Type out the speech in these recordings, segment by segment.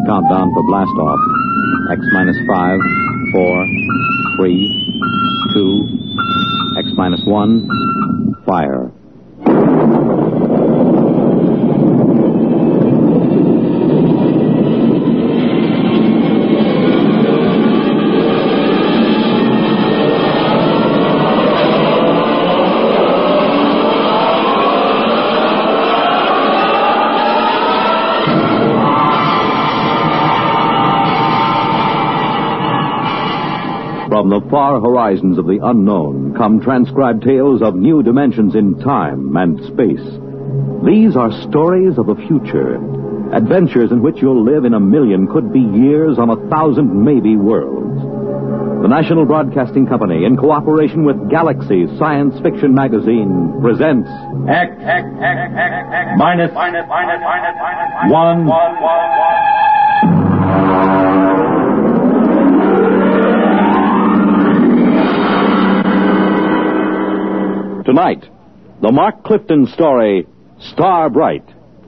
countdown for blast off. X minus 5, 4, 3, 2, X minus 1, fire. From the far horizons of the unknown come transcribed tales of new dimensions in time and space. These are stories of the future, adventures in which you'll live in a million, could be years, on 1,000 maybe worlds. The National Broadcasting Company, in cooperation with Galaxy Science Fiction Magazine, presents X minus 1. Tonight, the Mark Clifton story, Star Bright.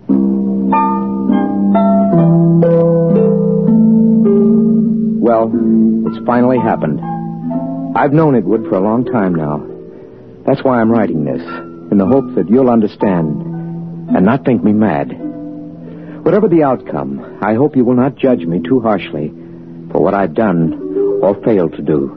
Well, it's finally happened. I've known it would for a long time now. That's why I'm writing this, in the hope that you'll understand and not think me mad. Whatever the outcome, I hope you will not judge me too harshly for what I've done or failed to do.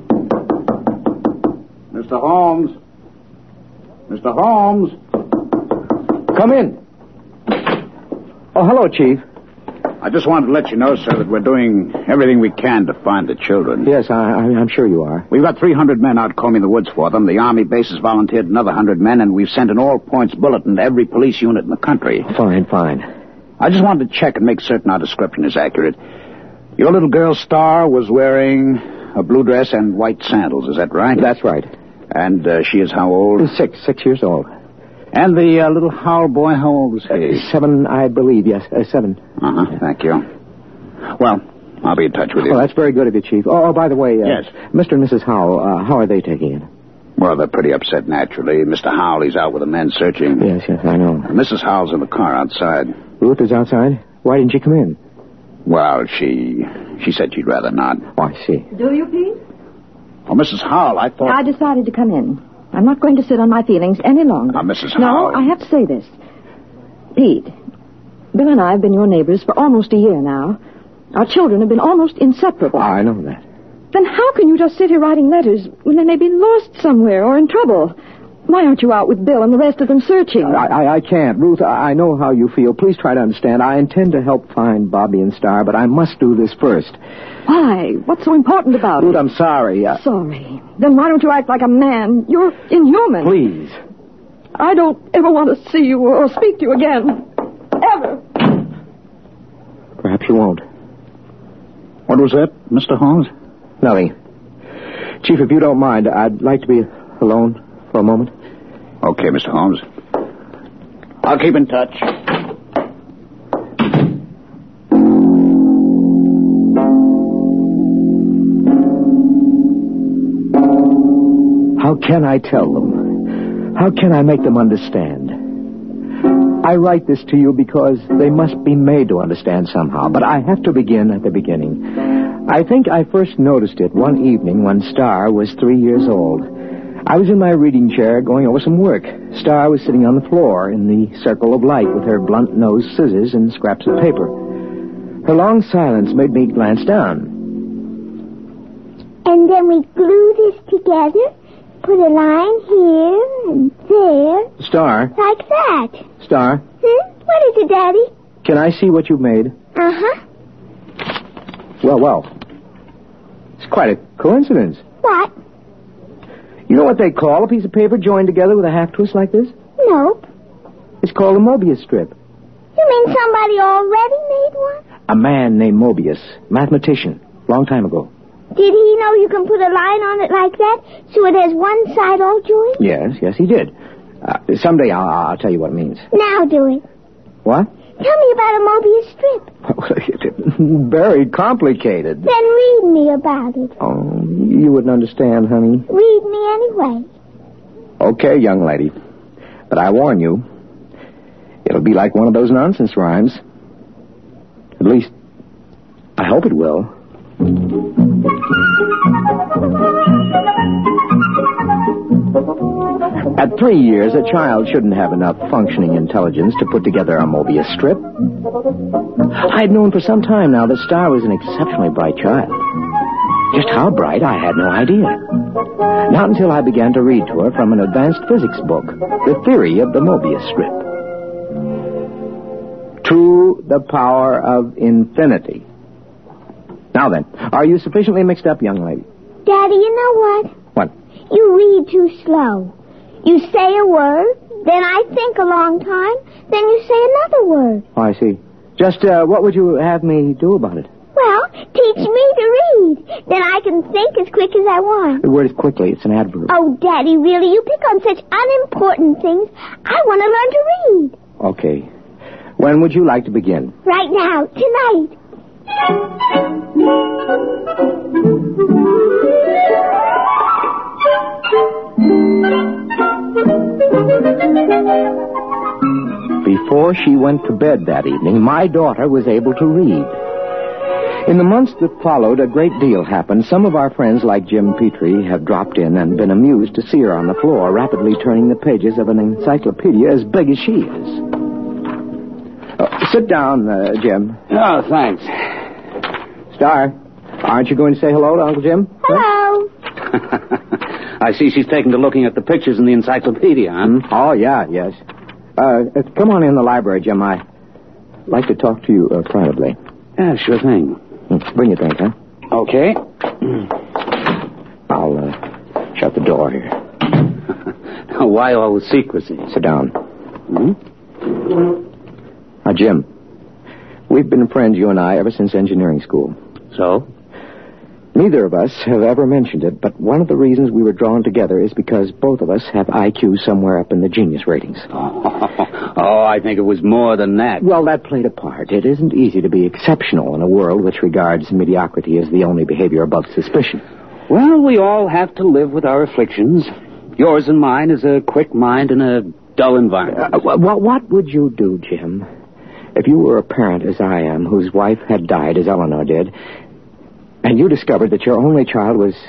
Mr. Holmes. Mr. Holmes. Come in. Oh, hello, Chief. I just wanted to let you know, sir, that we're doing everything we can to find the children. Yes, I'm sure you are. We've got 300 men out combing the woods for them. The Army base has volunteered another 100 men, and we've sent an all-points bulletin to every police unit in the country. Fine. I just wanted to check and make certain our description is accurate. Your little girl, Star, was wearing a blue dress and white sandals. Is that right? That's right. And she is how old? 6 years old. And the little Howell boy, how old was he? 7, I believe, yes. 7. Thank you. Well, I'll be in touch with you. Oh, that's very good of you, Chief. Oh, by the way, yes. Mr. and Mrs. Howell, how are they taking it? Well, they're pretty upset, naturally. Mr. Howell, he's out with the men searching. Yes, I know. Mrs. Howell's in the car outside. Ruth is outside? Why didn't she come in? Well, she said she'd rather not. Oh, I see. Do you, Pete? Oh, Mrs. Howell, I thought... I decided to come in. I'm not going to sit on my feelings any longer. Now, Mrs. No, Howell... I have to say this. Pete, Bill and I have been your neighbors for almost a year now. Our children have been almost inseparable. I know that. Then how can you just sit here writing letters when they may be lost somewhere or in trouble? Why aren't you out with Bill and the rest of them searching? I can't. Ruth, I know how you feel. Please try to understand. I intend to help find Bobby and Star, but I must do this first. Why? What's so important about Ruth, it? I'm sorry. Sorry. Then why don't you act like a man? You're inhuman. Please. I don't ever want to see you or speak to you again. Ever. Perhaps you won't. What was that, Mr. Holmes? Nothing. Chief, if you don't mind, I'd like to be alone for a moment. Okay, Mr. Holmes. I'll keep in touch. How can I tell them? How can I make them understand? I write this to you because they must be made to understand somehow, but I have to begin at the beginning. I think I first noticed it one evening when Star was 3 years old. I was in my reading chair going over some work. Star was sitting on the floor in the circle of light with her blunt-nosed scissors and scraps of paper. Her long silence made me glance down. And then we glue this together, put a line here and there. Star? Like that. Star? What is it, Daddy? Can I see what you've made? Uh-huh. Well. It's quite a coincidence. What? You know what they call a piece of paper joined together with a half twist like this? Nope. It's called a Mobius strip. You mean somebody already made one? A man named Mobius, mathematician, long time ago. Did he know you can put a line on it like that so it has one side all joined? Yes, he did. Someday I'll tell you what it means. Now do it. What? Tell me about a Mobius strip. Very complicated. Then read me about it. Oh, you wouldn't understand, honey. Read me anyway. Okay, young lady. But I warn you, it'll be like one of those nonsense rhymes. At least, I hope it will. At 3 years, a child shouldn't have enough functioning intelligence to put together a Mobius strip. I'd known for some time now that Star was an exceptionally bright child. Just how bright, I had no idea. Not until I began to read to her from an advanced physics book, The Theory of the Mobius Strip. To the power of infinity. Now then, are you sufficiently mixed up, young lady? Daddy, you know what? What? You read too slow. You say a word, then I think a long time, then you say another word. Oh, I see. Just, what would you have me do about it? Well, teach me to read. Then I can think as quick as I want. The word is quickly. It's an adverb. Oh, Daddy, really? You pick on such unimportant things. I want to learn to read. Okay. When would you like to begin? Right now, tonight. Before she went to bed that evening, my daughter was able to read. In the months that followed, a great deal happened. Some of our friends, like Jim Petrie, have dropped in and been amused to see her on the floor, rapidly turning the pages of an encyclopedia as big as she is. Sit down, Jim. Oh, thanks. Star, aren't you going to say hello to Uncle Jim? Hello. I see she's taken to looking at the pictures in the encyclopedia, huh? Oh, yeah, yes. Come on in the library, Jim. I'd like to talk to you privately. Yeah, sure thing. Bring your drink, huh? Okay. I'll shut the door here. Now, why all the secrecy? Sit down. Hmm? Now, Jim, we've been friends, you and I, ever since engineering school. So? Neither of us have ever mentioned it, but one of the reasons we were drawn together is because both of us have IQ somewhere up in the genius ratings. Oh, I think it was more than that. Well, that played a part. It isn't easy to be exceptional in a world which regards mediocrity as the only behavior above suspicion. Well, we all have to live with our afflictions. Yours and mine is a quick mind in a dull environment. What would you do, Jim, if you were a parent, as I am, whose wife had died, as Eleanor did, and you discovered that your only child was,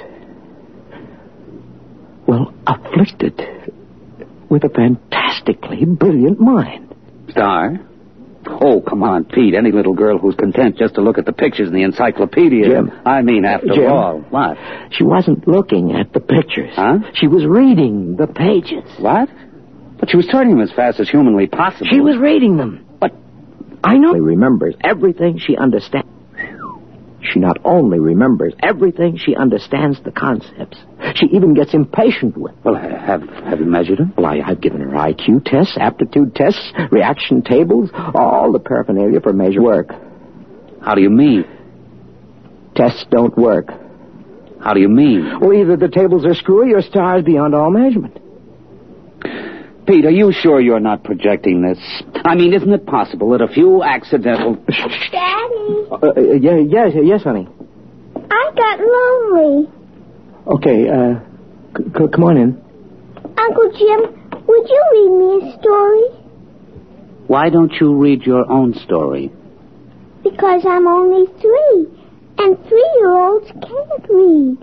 well, afflicted with a fantastically brilliant mind? Star? Oh, come on, Pete. Any little girl who's content just to look at the pictures in the encyclopedia. Jim. I mean, after Jim. all. What? She wasn't looking at the pictures. Huh? She was reading the pages. What? But she was turning them as fast as humanly possible. She was reading them. But I know she remembers everything she understands. She not only remembers everything, she understands the concepts. She even gets impatient with them. Well, have you measured her? Well, I've given her IQ tests, aptitude tests, reaction tables, all the paraphernalia for measure work. How do you mean? Tests don't work. How do you mean? Well, either the tables are screwy or Star's beyond all measurement. Pete, are you sure you're not projecting this? I mean, isn't it possible that a few accidental... Daddy. Yes, honey. I got lonely. Okay, come on in. Uncle Jim, would you read me a story? Why don't you read your own story? Because I'm only 3, and 3-year-olds can't read.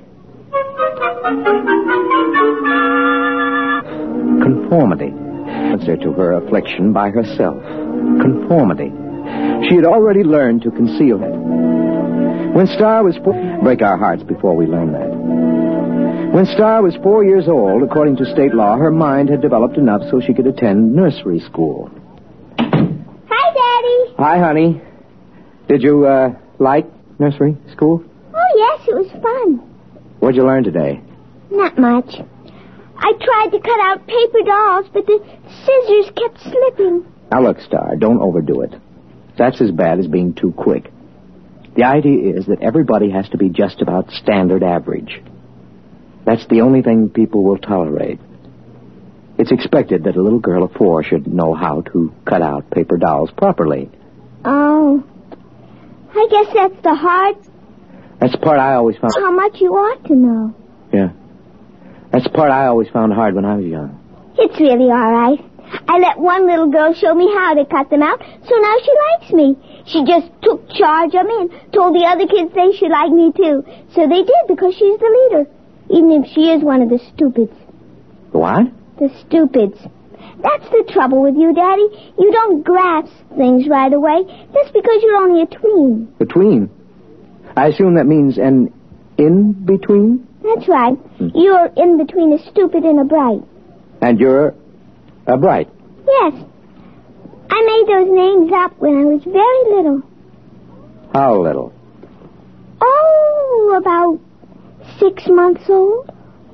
Conformity. Answer to her affliction by herself. Conformity. She had already learned to conceal it. When Star was break our hearts before we learn that. When Star was 4 years old, according to state law, her mind had developed enough so she could attend nursery school. Hi, Daddy. Hi, honey. Did you, like nursery school? Oh, yes, it was fun. What'd you learn today? Not much. I tried to cut out paper dolls, but the scissors kept slipping. Now, look, Star, don't overdo it. That's as bad as being too quick. The idea is that everybody has to be just about standard average. That's the only thing people will tolerate. It's expected that a little girl of 4 should know how to cut out paper dolls properly. Oh. I guess that's the hard... That's the part I always found... How much you ought to know. Yeah. That's the part I always found hard when I was young. It's really all right. I let one little girl show me how to cut them out, so now she likes me. She just took charge of me and told the other kids they should like me too. So they did, because she's the leader, even if she is one of the stupids. What? The stupids. That's the trouble with you, Daddy. You don't grasp things right away. That's because you're only a tween. A tween? I assume that means an in-between? That's right. You're in between a stupid and a bright. And you're a bright? Yes. I made those names up when I was very little. How little? Oh, about 6 months old.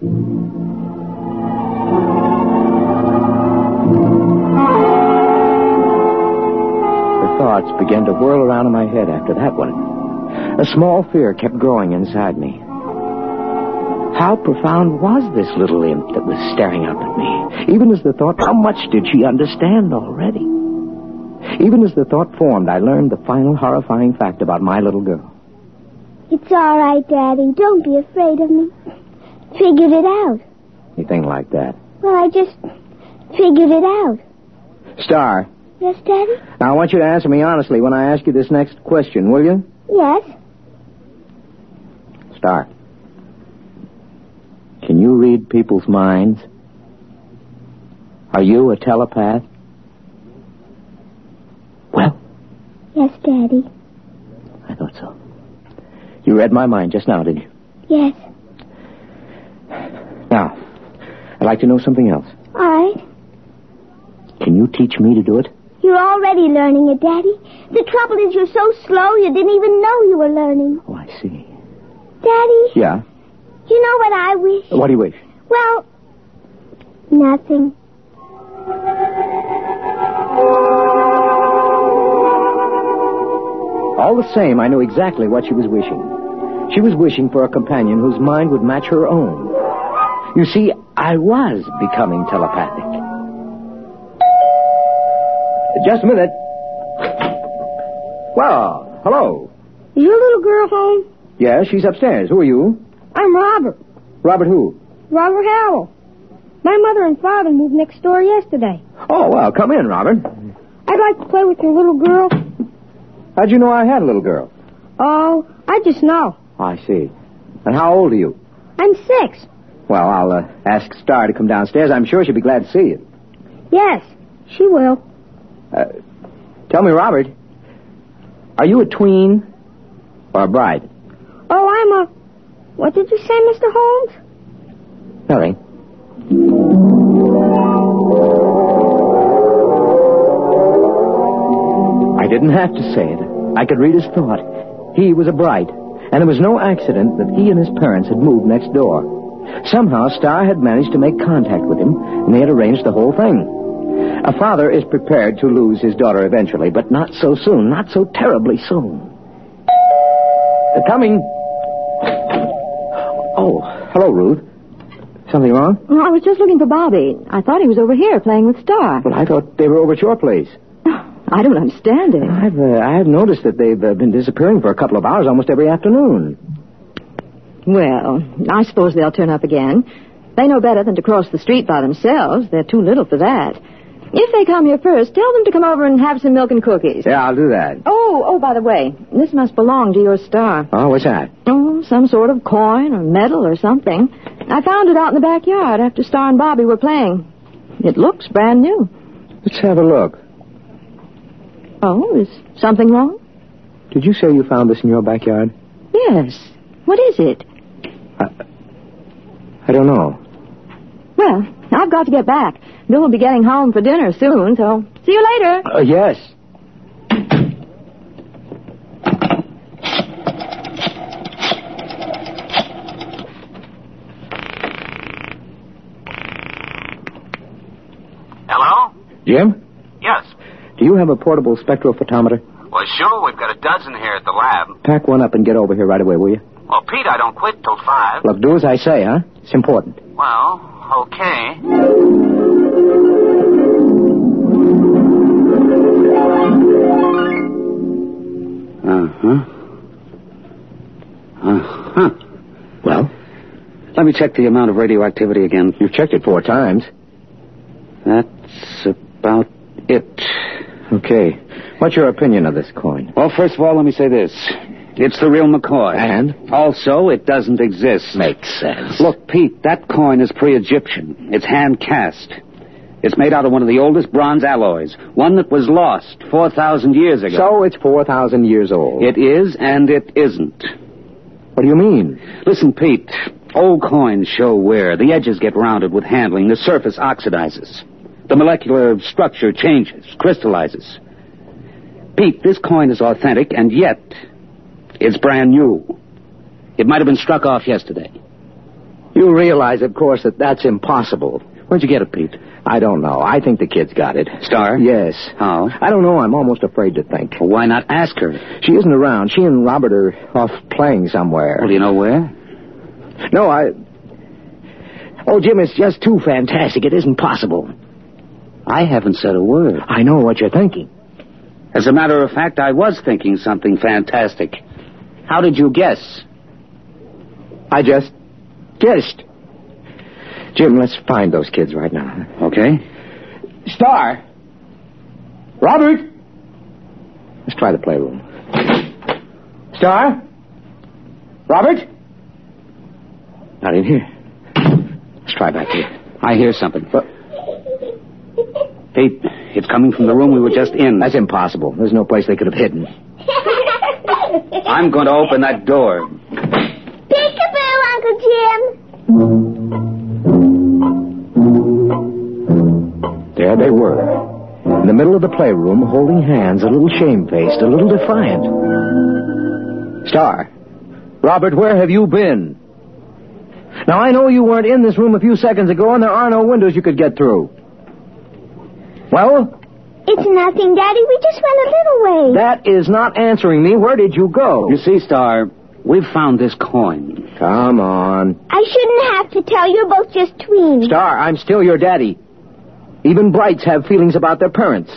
The thoughts began to whirl around in my head after that one. A small fear kept growing inside me. How profound was this little imp that was staring up at me? Even as the thought, how much did she understand already? Even as the thought formed, I learned the final horrifying fact about my little girl. It's all right, Daddy. Don't be afraid of me. Figured it out. Anything like that. Well, I just figured it out. Star. Yes, Daddy? Now, I want you to answer me honestly when I ask you this next question, will you? Yes. Star. Can you read people's minds? Are you a telepath? Well? Yes, Daddy. I thought so. You read my mind just now, didn't you? Yes. Now, I'd like to know something else. All right. Can you teach me to do it? You're already learning it, Daddy. The trouble is you're so slow you didn't even know you were learning. Oh, I see. Daddy? Yeah? You know what I wish? What do you wish? Well, nothing. All the same, I knew exactly what she was wishing. She was wishing for a companion whose mind would match her own. You see, I was becoming telepathic. Just a minute. Well, hello. Is your little girl home? Yeah, she's upstairs. Who are you? I'm Robert. Robert who? Robert Howell. My mother and father moved next door yesterday. Oh, well, come in, Robert. I'd like to play with your little girl. How'd you know I had a little girl? Oh, I just know. Oh, I see. And how old are you? I'm 6. Well, I'll ask Star to come downstairs. I'm sure she'll be glad to see you. Yes, she will. Tell me, Robert, are you a tween or a bride? Oh, I'm a... What did you say, Mr. Holmes? Nothing. I didn't have to say it. I could read his thought. He was a bright, and it was no accident that he and his parents had moved next door. Somehow, Star had managed to make contact with him, and they had arranged the whole thing. A father is prepared to lose his daughter eventually, but not so soon, not so terribly soon. They're coming. Oh, hello, Ruth. Something wrong? Well, I was just looking for Bobby. I thought he was over here playing with Star. Well, I thought they were over at your place. I don't understand it. I've noticed that they've been disappearing for a couple of hours almost every afternoon. Well, I suppose they'll turn up again. They know better than to cross the street by themselves. They're too little for that. If they come here first, tell them to come over and have some milk and cookies. Yeah, I'll do that. Oh, by the way, this must belong to your Star. Oh, what's that? Oh, some sort of coin or medal or something. I found it out in the backyard after Star and Bobby were playing. It looks brand new. Let's have a look. Oh, is something wrong? Did you say you found this in your backyard? Yes. What is it? I don't know. Well, I've got to get back. Bill will be getting home for dinner soon, so see you later. Yes. Hello? Jim? Yes. Do you have a portable spectrophotometer? Well, sure, we've got a dozen here at the lab. Pack one up and get over here right away, will you? Well, Pete, I don't quit till 5. Look, do as I say, huh? It's important. Well, okay. Well? Let me check the amount of radioactivity again. You've checked it 4 times. That's that's about it. Okay. What's your opinion of this coin? Well, first of all, let me say this. It's the real McCoy. And? Also, it doesn't exist. Makes sense. Look, Pete, that coin is pre-Egyptian. It's hand-cast. It's made out of one of the oldest bronze alloys, one that was lost 4,000 years ago. So it's 4,000 years old. It is and it isn't. What do you mean? Listen, Pete, old coins show wear. The edges get rounded with handling. The surface oxidizes. The molecular structure changes, crystallizes. Pete, this coin is authentic, and yet it's brand new. It might have been struck off yesterday. You realize, of course, that that's impossible. Where'd you get it, Pete? I don't know. I think the kids got it. Star? Yes. How? I don't know. I'm almost afraid to think. Well, why not ask her? She isn't around. She and Robert are off playing somewhere. Well, do you know where? No, Oh, Jim, it's just too fantastic. It isn't possible. I haven't said a word. I know what you're thinking. As a matter of fact, I was thinking something fantastic. How did you guess? I just guessed. Jim, let's find those kids right now. Okay. Star! Robert! Let's try the playroom. Star? Robert? Not in here. Let's try back here. I hear something. Pete, it's coming from the room we were just in. That's impossible. There's no place they could have hidden. I'm going to open that door. Peekaboo, Uncle Jim. There they were. In the middle of the playroom, holding hands, a little shamefaced, a little defiant. Star. Robert, where have you been? Now, I know you weren't in this room a few seconds ago, and there are no windows you could get through. Well? It's nothing, Daddy. We just went a little way. That is not answering me. Where did you go? You see, Star, we've found this coin. Come on. I shouldn't have to tell. You're both just tweens. Star, I'm still your daddy. Even Brights have feelings about their parents.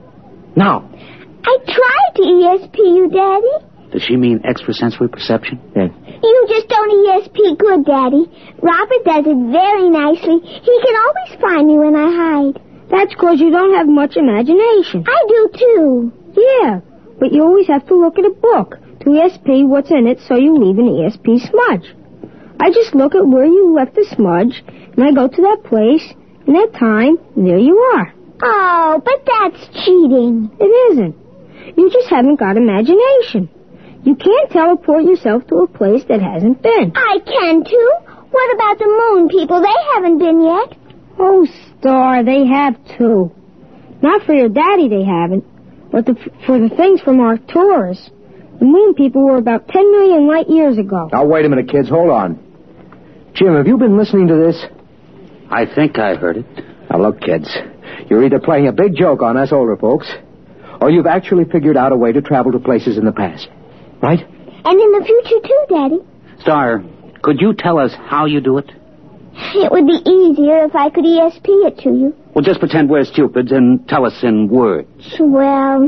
Now. I tried to ESP you, Daddy. Does she mean extrasensory perception? Yeah. You just don't ESP good, Daddy. Robert does it very nicely. He can always find me when I hide. That's because you don't have much imagination. I do, too. Yeah, but you always have to look at a book to ESP what's in it so you leave an ESP smudge. I just look at where you left the smudge, and I go to that place, and that time, there you are. Oh, but that's cheating. It isn't. You just haven't got imagination. You can't teleport yourself to a place that hasn't been. I can, too. What about the moon people? They haven't been yet. Oh, Star, they have, too. Not for your daddy, they haven't, but for the things from Arcturus. The moon people were about 10 million light years ago. Now, wait a minute, kids. Hold on. Jim, have you been listening to this? I think I heard it. Now, look, kids. You're either playing a big joke on us older folks, or you've actually figured out a way to travel to places in the past. Right? And in the future, too, Daddy. Star, could you tell us how you do it? It would be easier if I could ESP it to you. Well, just pretend we're stupid and tell us in words. Well,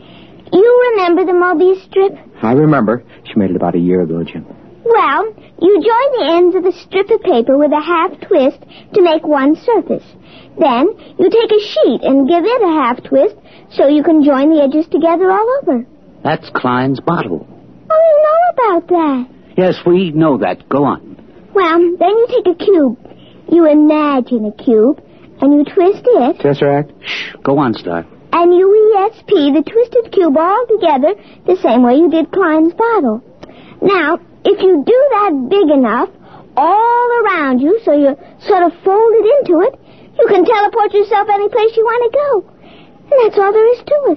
you remember the Mobius strip? I remember. She made it about a year ago, Jim. Well, you join the ends of the strip of paper with a half twist to make one surface. Then you take a sheet and give it a half twist so you can join the edges together all over. That's Klein's bottle. Oh, you know about that. Yes, we know that. Go on. Well, then you take a cube. You imagine a cube, and you twist it. Tesseract? Shh. Go on, Star. And you ESP the twisted cube all together the same way you did Klein's bottle. Now, if you do that big enough, all around you, so you're sort of folded into it, you can teleport yourself any place you want to go. And that's all there is to it.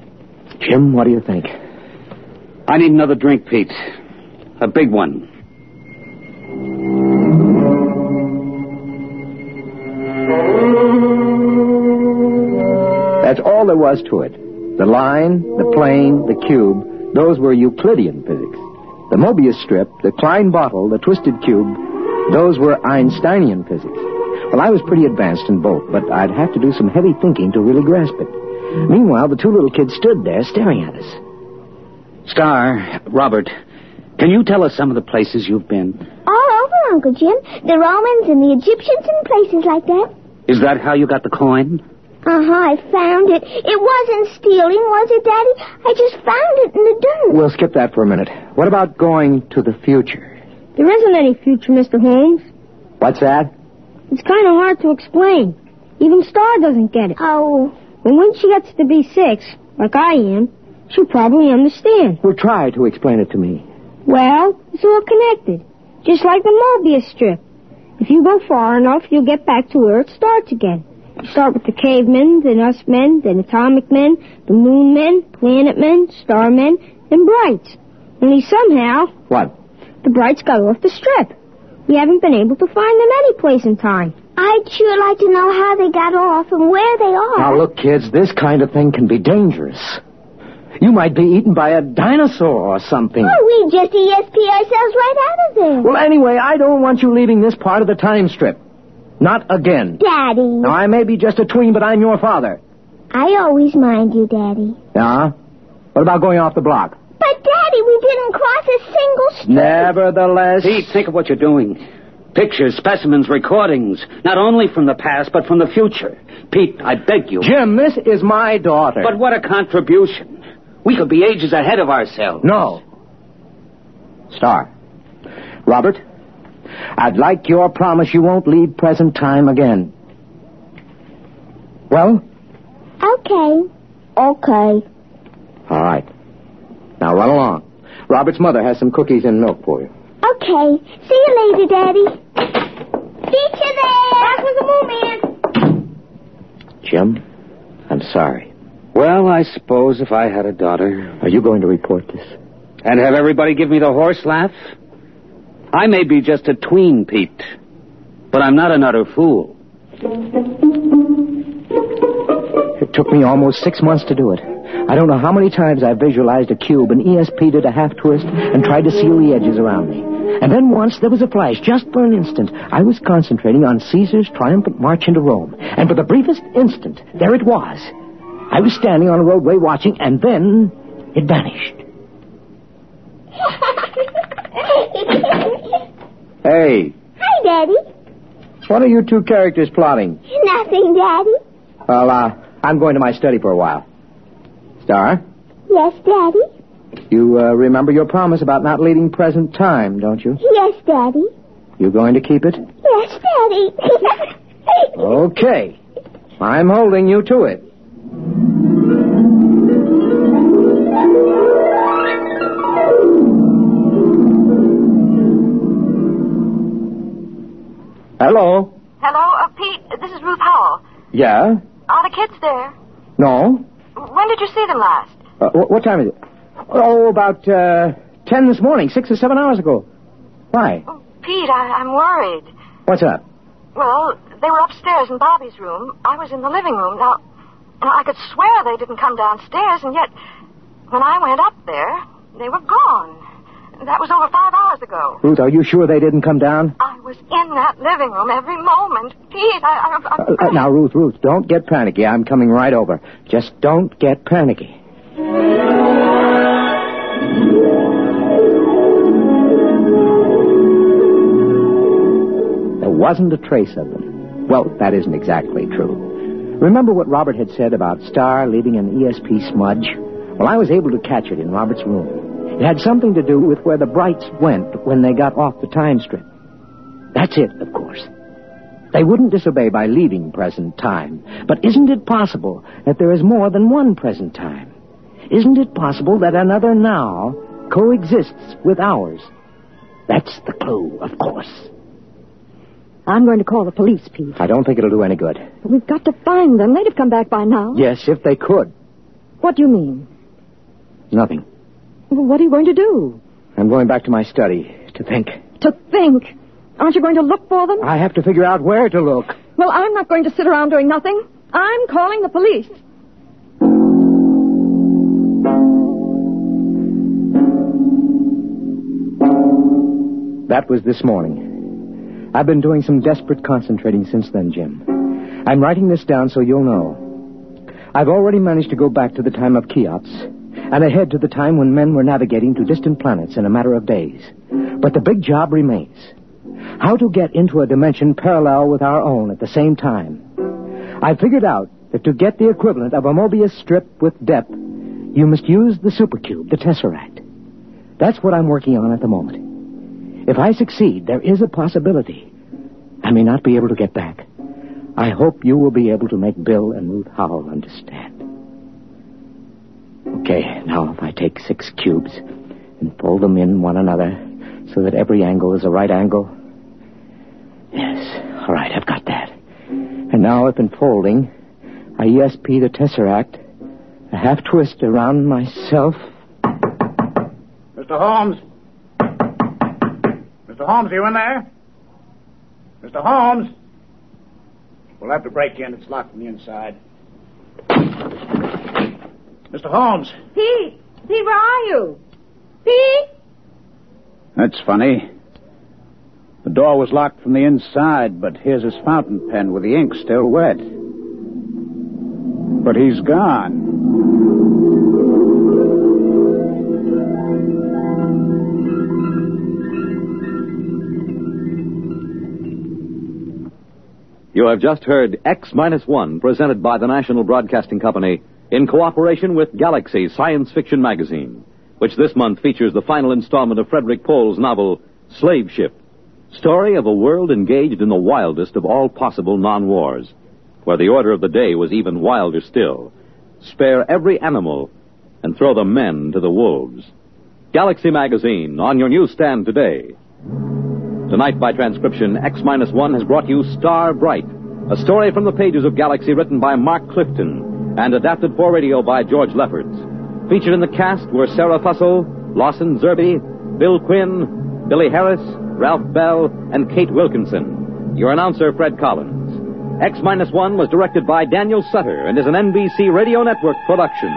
Jim, what do you think? I need another drink, Pete. A big one. That's all there was to it. The line, the plane, the cube, those were Euclidean physics. The Mobius strip, the Klein bottle, the twisted cube, those were Einsteinian physics. Well, I was pretty advanced in both, but I'd have to do some heavy thinking to really grasp it. Meanwhile, the two little kids stood there staring at us. Star, Robert, can you tell us some of the places you've been? All over, Uncle Jim. The Romans and the Egyptians and places like that. Is that how you got the coin? I found it. It wasn't stealing, was it, Daddy? I just found it in the dirt. We'll skip that for a minute. What about going to the future? There isn't any future, Mr. Holmes. What's that? It's kind of hard to explain. Even Star doesn't get it. Oh. But when she gets to be 6, like I am, she'll probably understand. Well, try to explain it to me. Well, it's all connected. Just like the Mobius strip. If you go far enough, you'll get back to where it starts again. You start with the cavemen, then us men, then atomic men, the moon men, planet men, star men, and Brights. Only somehow... What? The Brights got off the strip. We haven't been able to find them any place in time. I'd sure like to know how they got off and where they are. Now, look, kids, this kind of thing can be dangerous. You might be eaten by a dinosaur or something. Oh, we just ESP ourselves right out of there. Well, anyway, I don't want you leaving this part of the time strip. Not again. Daddy. Now, I may be just a tween, but I'm your father. I always mind you, Daddy. Yeah? What about going off the block? But, Daddy, we didn't cross a single street. Nevertheless... Pete, think of what you're doing. Pictures, specimens, recordings. Not only from the past, but from the future. Pete, I beg you. Jim, this is my daughter. But what a contribution. We could be ages ahead of ourselves. No. Star. Robert, I'd like your promise you won't leave present time again. Well? Okay. Okay. All right. Now run along. Robert's mother has some cookies and milk for you. Okay. See you later, Daddy. Beat you there. Back with the moon man. Jim, I'm sorry. Well, I suppose if I had a daughter... Are you going to report this? And have everybody give me the horse laugh? I may be just a tween, Pete. But I'm not an utter fool. It took me almost 6 months to do it. I don't know how many times I visualized a cube and ESP did a half twist and tried to seal the edges around me. And then once there was a flash, just for an instant. I was concentrating on Caesar's triumphant march into Rome. And for the briefest instant, there it was. I was standing on a roadway watching, and then it vanished. Hey. Hi, Daddy. What are you two characters plotting? Nothing, Daddy. Well, I'm going to my study for a while. Star? Yes, Daddy. You remember your promise about not leaving present time, don't you? Yes, Daddy. You going to keep it? Yes, Daddy. Okay. I'm holding you to it. Hello? Hello, Pete, this is Ruth Howell. Yeah? Are the kids there? No? When did you see them last? What time is it? Oh, about 10 this morning, 6 or 7 hours ago. Why? Oh, Pete, I'm worried. What's up? Well, they were upstairs in Bobby's room. I was in the living room. Now, I could swear they didn't come downstairs, and yet, when I went up there, they were gone. That was over 5 hours ago. Ruth, are you sure they didn't come down? I was in that living room every moment. Pete, I'm now, Ruth, don't get panicky. I'm coming right over. Just don't get panicky. There wasn't a trace of them. Well, that isn't exactly true. Remember what Robert had said about Star leaving an ESP smudge? Well, I was able to catch it in Robert's room. It had something to do with where the Brights went when they got off the time strip. That's it, of course. They wouldn't disobey by leaving present time. But isn't it possible that there is more than one present time? Isn't it possible that another now coexists with ours? That's the clue, of course. going to call the police, Pete. I don't think it'll do any good. We've got to find them. They'd have come back by now. Yes, if they could. What do you mean? Nothing. Well, what are you going to do? I'm going back to my study to think. To think? Aren't you going to look for them? I have to figure out where to look. Well, I'm not going to sit around doing nothing. I'm calling the police. That was this morning. I've been doing some desperate concentrating since then, Jim. I'm writing this down so you'll know. I've already managed to go back to the time of Cheops and ahead to the time when men were navigating to distant planets in a matter of days. But the big job remains. How to get into a dimension parallel with our own at the same time. I figured out that to get the equivalent of a Mobius strip with depth, you must use the supercube, the tesseract. That's what I'm working on at the moment. If I succeed, there is a possibility I may not be able to get back. I hope you will be able to make Bill and Ruth Howell understand. Okay, now if I take 6 cubes and fold them in one another so that every angle is a right angle. Yes, all right, I've got that. And now if in folding, I ESP the tesseract, a half twist around myself. Mr. Holmes? Mr. Holmes, are you in there? Mr. Holmes? We'll have to break in. It's locked from the inside. Mr. Holmes. Pete! Pete, where are you? Pete? That's funny. The door was locked from the inside, but here's his fountain pen with the ink still wet. But he's gone. You have just heard X-1, presented by the National Broadcasting Company in cooperation with Galaxy Science Fiction Magazine, which this month features the final installment of Frederick Pohl's novel, Slave Ship, story of a world engaged in the wildest of all possible non-wars, where the order of the day was even wilder still. Spare every animal and throw the men to the wolves. Galaxy Magazine, on your newsstand today. Tonight, by transcription, X-1 has brought you Star Bright, a story from the pages of Galaxy written by Mark Clifton and adapted for radio by George Lefferts. Featured in the cast were Sarah Fussell, Lawson Zerbe, Bill Quinn, Billy Harris, Ralph Bell, and Kate Wilkinson. Your announcer, Fred Collins. X-1 was directed by Daniel Sutter and is an NBC Radio Network production.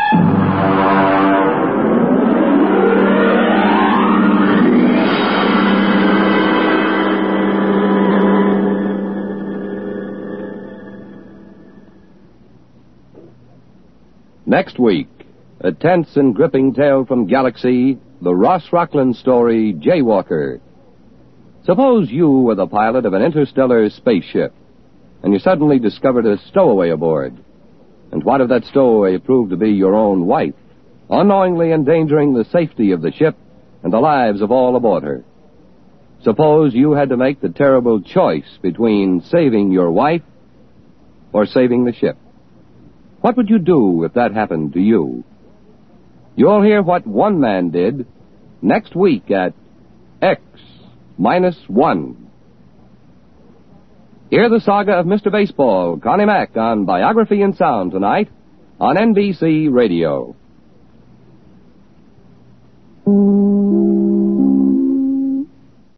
Next week, a tense and gripping tale from Galaxy, the Ross Rockland story, Jaywalker. Suppose you were the pilot of an interstellar spaceship, and you suddenly discovered a stowaway aboard. And what if that stowaway proved to be your own wife, unknowingly endangering the safety of the ship and the lives of all aboard her? Suppose you had to make the terrible choice between saving your wife or saving the ship. What would you do if that happened to you? You'll hear what one man did next week at X-1. Hear the saga of Mr. Baseball, Connie Mack, on Biography in Sound tonight on NBC Radio.